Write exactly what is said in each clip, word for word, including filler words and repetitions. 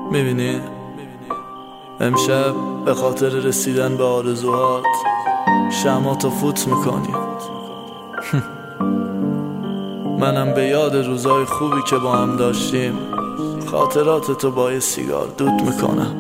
میبینی؟ امشب به خاطر رسیدن به آرزوهات شمعاتو فوت میکنی. منم به یاد روزای خوبی که با هم داشتیم خاطراتتو با یه سیگار دود میکنم.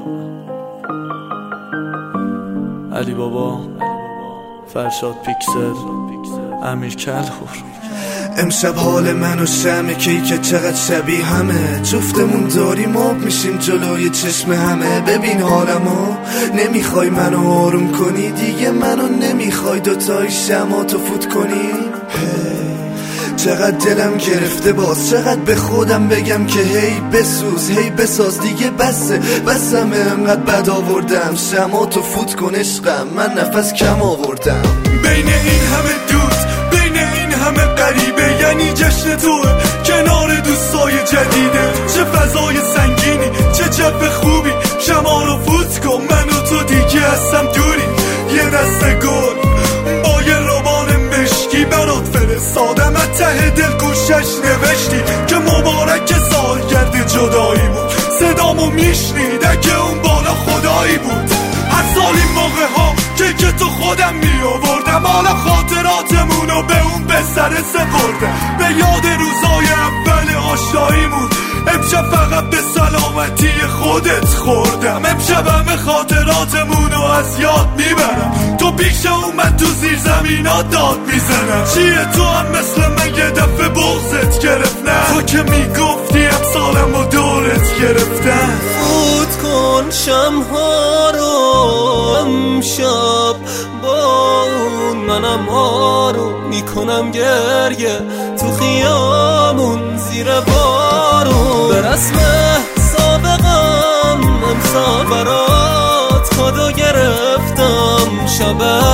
علی بابا، فرشاد پیکسل، امیر کلهور. امشب حال من و شمع کیک چقدر شبیه همه، جفتمون داریم آب میشیم جلوی چشم همه. ببین حالمو، نمیخوای منو آروم کنی دیگه، منو نمیخوای دوتای شمعاتو فوت کنی. چقدر دلم گرفته باز، چقدر به خودم بگم که هی بسوز هی بساز دیگه بسه بسمه. انقدر بد آوردم شمعاتو فوت کن عشقم، من نفس کم آوردم. بین این همه دوست، بین این همه غریبه، یعنی جشن توه کنار دوستای جدیده. چه فضای سنگینی، چه جو خوبی، شمع رو فوت کن. من و تو دیگه هستم دوری، یه دست گل با یه روبان مشکی برات فرستادم. از ته دل گوشش نوشتی که مبارک سالگرد جدایی بود. صدامو میشنید اگه اون بالا خدایی بود. هر سال این موقع ها که که تو خودم می آوردم، حالا خاطراتمونو به اون پسر سپردم. به یاد روزای اول آشناییمون امشب فقط به سلامتی خودت خوردم. امشب همه خاطراتمونو از یاد میبرم، تو پیش اومد تو زیر زمینا داد میزنم. چیه تو هم مثل من یه دفعه بغضت گرفت؟ نه تو که میگفتی امسالم و دورت گرفتن. فوت کن شمها رو امشب با اون، منم آروم میکنم گریه تو خیامون زیر بارون. به رسم سابقم امسال برات کادو گرفتم، شب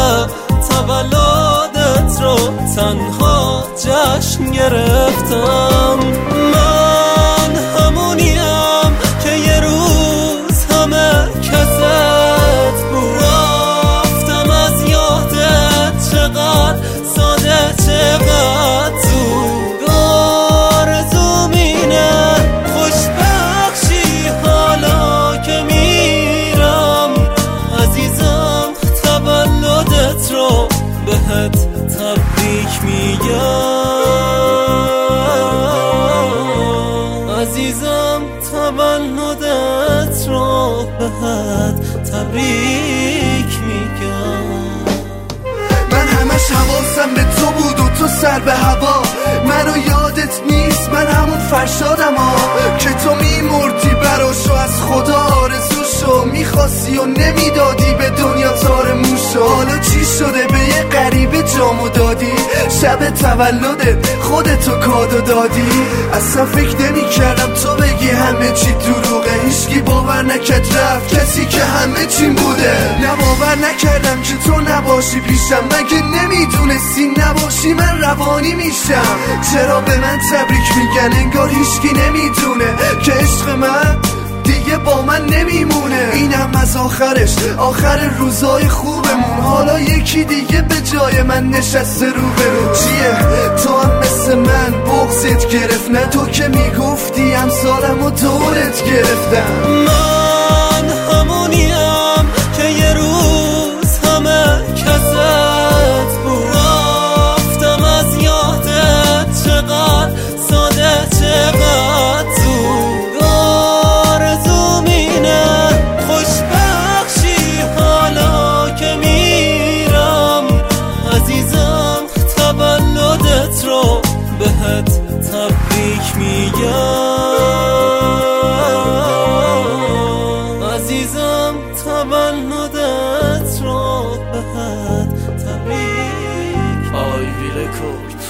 تولدت رو تنها جشن گرفتم. من همونیم که یه روز همه کست بود، رفتم از یادت چقدر ساده چقدر زود. آرزوم اینه خوشبخشی حالا که میرم، عزیزم تولدت رو بهت تبریک میگم. عزیزم تولدت رو بهت تبریک میگم. من همش حواسم به تو بود و تو سر به هوا، منو یادت نیست من همون فرشادم ها که تو میمردی براش و از خدا آرزوشو میخواستی و نمیدادی به دنیا تار موشو. حالا چی شده به یه غریبه جامو دادی، شب تولدت خودتو کادو دادی. اصلا فکر نمی کردم تو بگی همه چی دروغه، هیچکی باور نکرد رفت کسی که همه چیم بوده. نه باور نکردم که تو نباشی پیشم، مگه نمیدونستی نباشی من روانی میشم. چرا به من تبریک میگن انگار هیچکی نمیدونه که عشق من دیگه با من نمیمونه. اینم از آخرش، آخر روزای خوبمون. حالا یکی دیگه به جای من نشسته رو به رو. چیه تو هم مثل من بغضت گرفت؟ نه تو که میگفتی امسالم و دورت گرفتم. من همونیم که یه روز همه کست بود، رفتم از یادت چقدر ساده چقدر زود. آرزوم اینه خوشبخشی حالا که میرم، عزیزم تولدت رو بهت تبریک میگم. عزیزم تولدت رو بهت تبریک. آی وی رکورد.